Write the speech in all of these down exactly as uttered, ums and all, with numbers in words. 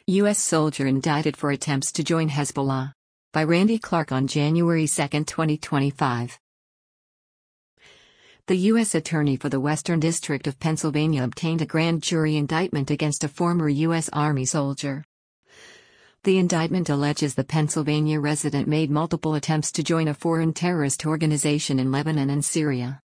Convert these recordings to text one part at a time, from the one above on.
U S soldier indicted for attempts to join Hezbollah. By Randy Clark on January second, twenty twenty-five. The U S Attorney for the Western District of Pennsylvania obtained a grand jury indictment against a former U S Army soldier. The indictment alleges the Pennsylvania resident made multiple attempts to join a foreign terrorist organization in Lebanon and Syria.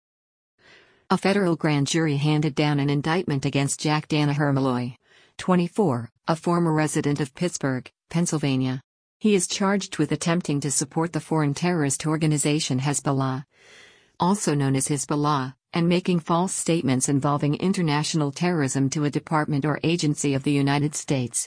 A federal grand jury handed down an indictment against Jack Danaher Malloy, twenty-four, a former resident of Pittsburgh, Pennsylvania. He is charged with attempting to support the foreign terrorist organization Hezbollah, also known as Hezbollah, and making false statements involving international terrorism to a department or agency of the United States.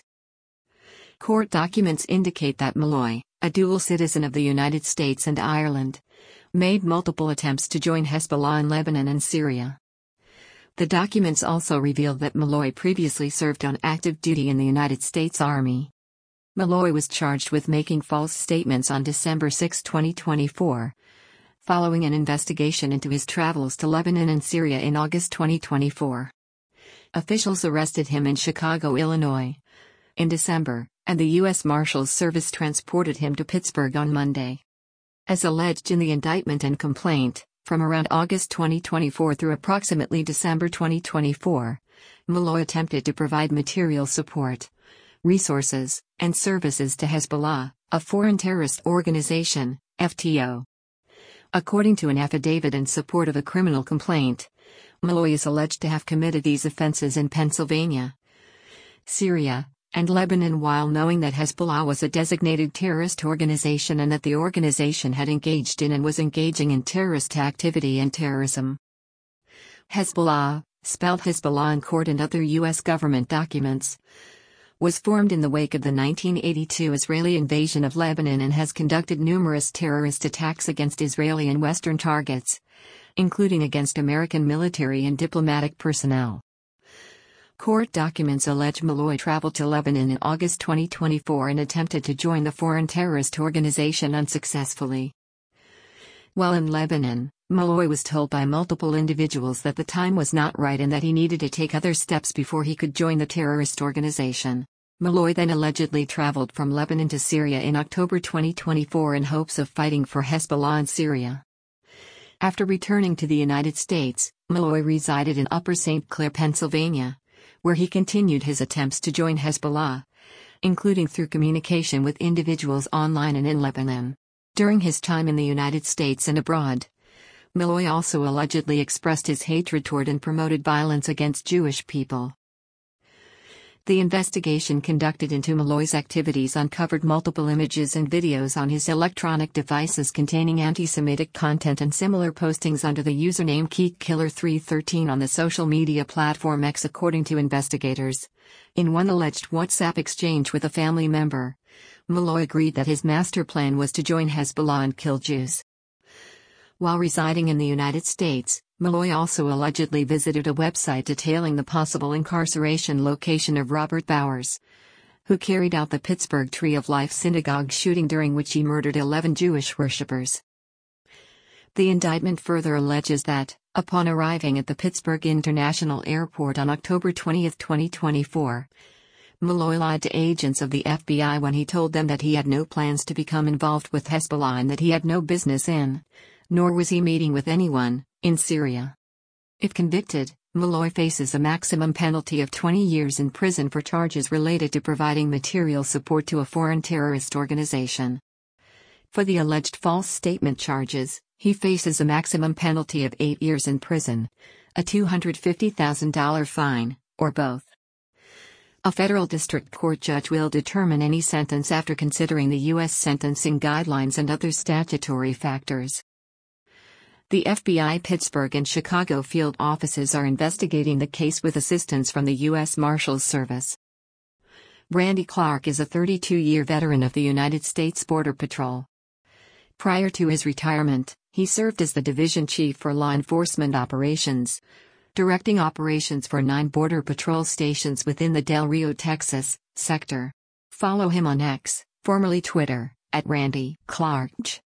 Court documents indicate that Malloy, a dual citizen of the United States and Ireland, made multiple attempts to join Hezbollah in Lebanon and Syria. The documents also reveal that Malloy previously served on active duty in the United States Army. Malloy was charged with making false statements on December sixth, twenty twenty-four, following an investigation into his travels to Lebanon and Syria in August twenty twenty-four. Officials arrested him in Chicago, Illinois, in December, and the U S Marshals Service transported him to Pittsburgh on Monday. As alleged in the indictment and complaint, from around August twenty twenty-four through approximately December twenty twenty-four, Malloy attempted to provide material support, resources, and services to Hezbollah, a foreign terrorist organization, F T O. According to an affidavit in support of a criminal complaint, Malloy is alleged to have committed these offenses in Pennsylvania, Syria, and Lebanon while knowing that Hezbollah was a designated terrorist organization and that the organization had engaged in and was engaging in terrorist activity and terrorism. Hezbollah, spelled Hezbollah in court and other U S government documents, was formed in the wake of the nineteen eighty-two Israeli invasion of Lebanon and has conducted numerous terrorist attacks against Israeli and Western targets, including against American military and diplomatic personnel. Court documents allege Malloy traveled to Lebanon in August twenty twenty-four and attempted to join the foreign terrorist organization unsuccessfully. While in Lebanon, Malloy was told by multiple individuals that the time was not right and that he needed to take other steps before he could join the terrorist organization. Malloy then allegedly traveled from Lebanon to Syria in October twenty twenty-four in hopes of fighting for Hezbollah in Syria. After returning to the United States, Malloy resided in Upper Saint Clair, Pennsylvania, where he continued his attempts to join Hezbollah, including through communication with individuals online and in Lebanon. During his time in the United States and abroad, Malloy also allegedly expressed his hatred toward and promoted violence against Jewish people. The investigation conducted into Malloy's activities uncovered multiple images and videos on his electronic devices containing anti-Semitic content and similar postings under the username Keek Killer three thirteen on the social media platform X, according to investigators. In one alleged WhatsApp exchange with a family member, Malloy agreed that his master plan was to join Hezbollah and kill Jews. While residing in the United States, Malloy also allegedly visited a website detailing the possible incarceration location of Robert Bowers, who carried out the Pittsburgh Tree of Life synagogue shooting during which he murdered eleven Jewish worshippers. The indictment further alleges that, upon arriving at the Pittsburgh International Airport on October twentieth, twenty twenty-four, Malloy lied to agents of the F B I when he told them that he had no plans to become involved with Hezbollah and that he had no business in, nor was he meeting with anyone, in Syria. If convicted, Malloy faces a maximum penalty of twenty years in prison for charges related to providing material support to a foreign terrorist organization. For the alleged false statement charges, he faces a maximum penalty of eight years in prison, a two hundred fifty thousand dollars fine, or both. A federal district court judge will determine any sentence after considering the U S sentencing guidelines and other statutory factors. The F B I Pittsburgh and Chicago field offices are investigating the case with assistance from the U S Marshals Service. Randy Clark is a thirty-two-year veteran of the United States Border Patrol. Prior to his retirement, he served as the division chief for law enforcement operations, directing operations for nine Border Patrol stations within the Del Rio, Texas, sector. Follow him on X, formerly Twitter, at Randy Clark.